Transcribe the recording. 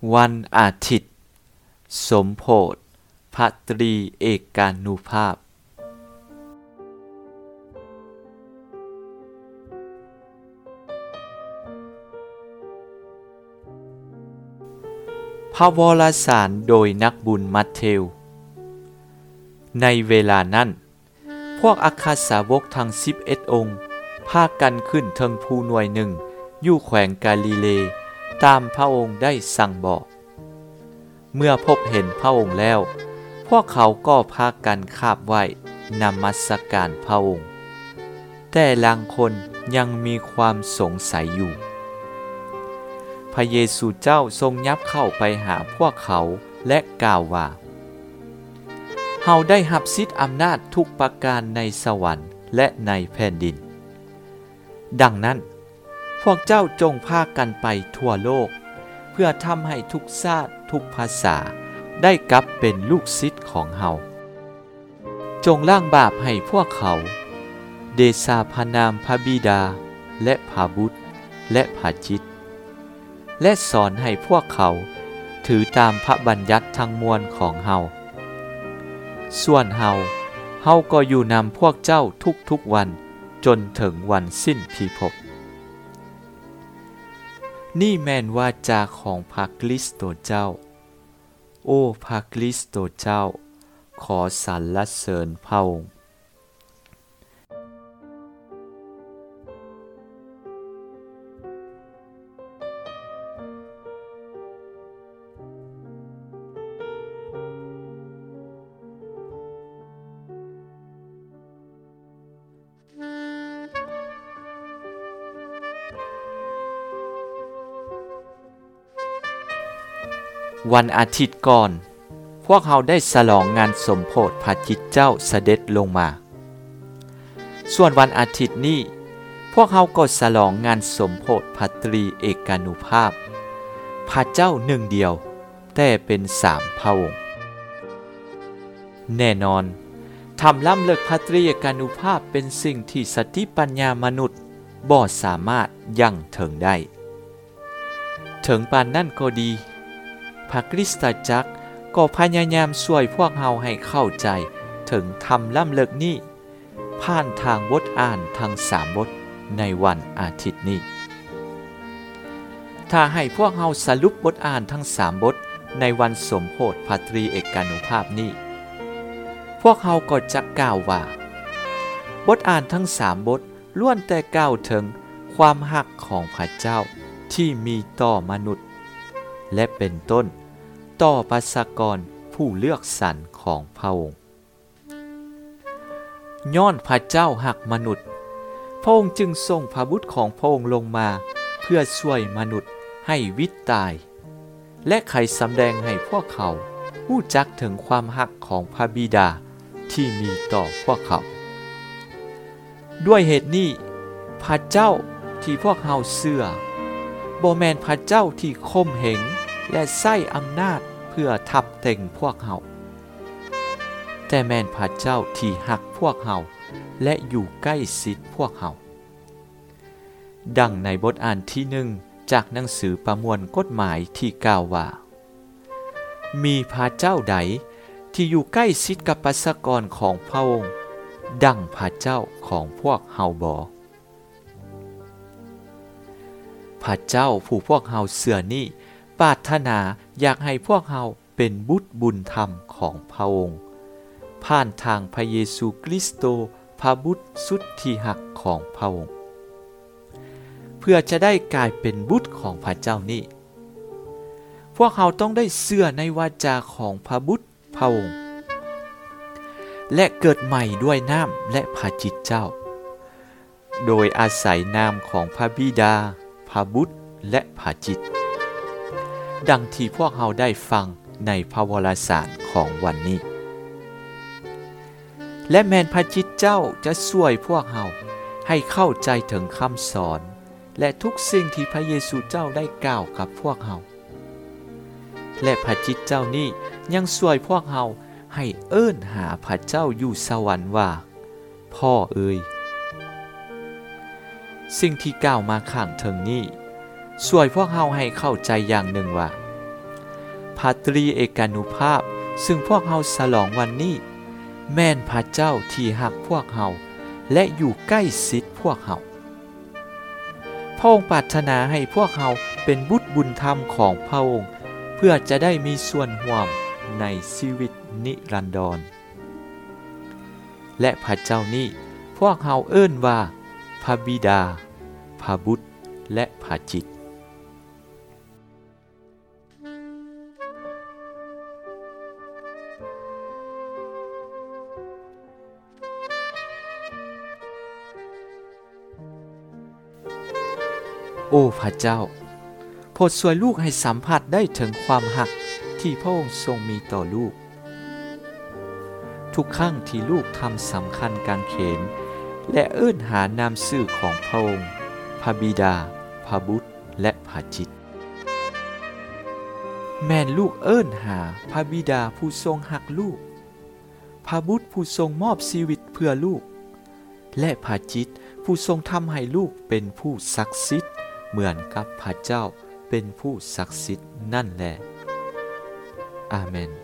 วันอาทิตย์สมโภชพระตรีเอกานุภาพพระวรสารโดยนักบุญมัทธิวในเวลานั้นพวกอัครสาวกทั้ง11 องค์พากันขึ้นเทิงภูหน่วยหนึ่งอยู่แขวงกาลิเลตามพระองค์ได้สั่งบอกเมื่อพบเห็นพระองค์แล้วพวกเขาก็พากันคาบไหว้นมัสการพระองค์แต่บางคนยังมีความสงสัยอยู่พระเยซูเจ้าทรงยับเข้าไปหาพวกเขาและกล่าวว่าเฮาได้รับสิทธิอำนาจทุกประการในสวรรค์และในแผ่นดินดังนั้นพวกเจ้าจงพากันไปทั่วโลกเพื่อทำให้ทุกชาติทุกภาษาได้กลับเป็นลูกศิษย์ของเฮาจงล้างบาปให้พวกเขาเดชาพระนามพระบิดาและพระบุตรและพระจิตและสอนให้พวกเขาถือตามพระบัญญัติทั้งมวลของเฮาส่วนเฮาก็อยู่นำพวกเจ้าทุกวันจนถึงวันสิ้นพิภพนี่แม่นวาจาของพระคริสต์เจ้าโอ้พระคริสต์เจ้าขอสรรเสริญพระองค์วันอาทิตย์ก่อนพวกเขาได้ฉลองงานสมโภชพระจิตเจ้าเสด็จลงมาส่วนวันอาทิตย์นี้พวกเขาก็ฉลองงานสมโภชพระตรีเอกานุภาพพระเจ้าหนึ่งเดียวแต่เป็น3 พระองค์แน่นอนทำล้ำเลิกพระตรีเอกานุภาพเป็นสิ่งที่สติปัญญามนุษย์บ่สามารถยั่งถึงได้ถึงปานนั้นก็ดีพระคริสตจักรก็พยายามช่วยพวกเราให้เข้าใจถึงธรรมล้ำเลิกนี้ผ่านทางบทอ่านทั้ง3 บทในวันอาทิตย์นี้ถ้าให้พวกเราสรุปบทอ่านทั้ง3 บทในวันสมโภชพระตรีเอกานุภาพนี้พวกเราก็จะกล่าวว่าบทอ่านทั้ง3 บทล้วนแต่กล่าวถึงความรักของพระเจ้าที่มีต่อมนุษย์และเป็นต้นต่อประชากรผู้เลือกสรรของพระองค์ย้อนพระเจ้ารักมนุษย์พระองค์จึงส่งพระบุตรของพระองค์ลงมาเพื่อช่วยมนุษย์ให้วิตตายและไขสำแดงให้พวกเขารู้จักถึงความรักของพระบิดาที่มีต่อพวกเขาด้วยเหตุนี้พระเจ้าที่พวกเราเชื่อบ่แม่นพระเจ้าที่ข่มเหงและใช้อำนาจเพื่อทับเต็งพวกเฮาแต่แม่นพระเจ้าที่รักพวกเฮาและอยู่ใกล้ชิดพวกเฮาดังในบทอ่านที่1จากหนังสือประมวลกฎหมายที่กล่าวว่ามีพระเจ้าใดที่อยู่ใกล้ชิดกับประชากรของพระองค์ดังพระเจ้าของพวกเฮาบ่พระเจ้าผู้พวกเฮาเชื่อนี้ปรารถนาอยากให้พวกเฮาเป็นบุตรบุญธรรมของพระองค์ผ่านทางพระเยซูคริสต์พระบุตรสุดที่รักของพระองค์เพื่อจะได้กลายเป็นบุตรของพระเจ้านี้พวกเฮาต้องได้เชื่อในวาจาของพระบุตรพระองค์และเกิดใหม่ด้วยน้ำและพระจิตเจ้าโดยอาศัยนามของพระบิดาพระบุตรและพระจิตดังที่พวกเราได้ฟังในพระวรสารของวันนี้และแม่นพระจิตเจ้าจะช่วยพวกเราให้เข้าใจถึงคำสอนและทุกสิ่งที่พระเยซูเจ้าได้กล่าวกับพวกเราและพระจิตเจ้านี้ยังช่วยพวกเราให้เอิ้นหาพระเจ้าอยู่สวรรค์ว่าพ่อเอ๋ยสิ่งที่กล่าวมาข้างเทิงนี้ช่วยพวกเราให้เข้าใจอย่างหนึ่งว่าระตรีเอกานุภาพซึ่งพวกเฮาฉลองวันนี้แม่นพระเจ้าที่หักพวกเฮาและอยู่ใกล้ชิดพวกเฮาพระองค์ปรารถนาให้พวกเฮาเป็นบุตรบุญธรรมของพระองค์เพื่อจะได้มีส่วนร่วมในชีวิตนิรันดรและพระเจ้านี้พวกเฮาเอิ้นว่าพระบิดาพระบุตรและพระจิตโอ้พระเจ้าโปรดช่วยลูกให้สัมผัสได้ถึงความหักที่พระองค์ทรงมีต่อลูกทุกครั้งที่ลูกทำสำคัญกางเขนและเอิ้นหานามชื่อของพระองค์พระบิดาพระบุตรและพระจิตแม่นลูกเอิ้นหาพระบิดาผู้ทรงหักลูกพระบุตรผู้ทรงมอบชีวิตเพื่อลูกและพระจิตผู้ทรงทำให้ลูกเป็นผู้ศักดิ์สิทธิ์เหมือนกับพระเจ้าเป็นผู้ศักดิ์สิทธิ์นั่นแหละอาเมน